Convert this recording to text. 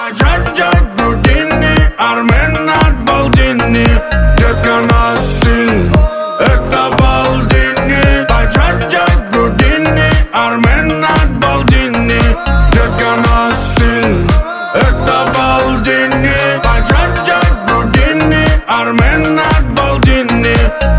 Джек Гудини, Армен от Балдини. Детка на стиль, это Балдини. Джек Гудини, Армен от Балдини. Детка на стиль, это Балдини. Джек Гудини, Армен от Балдини.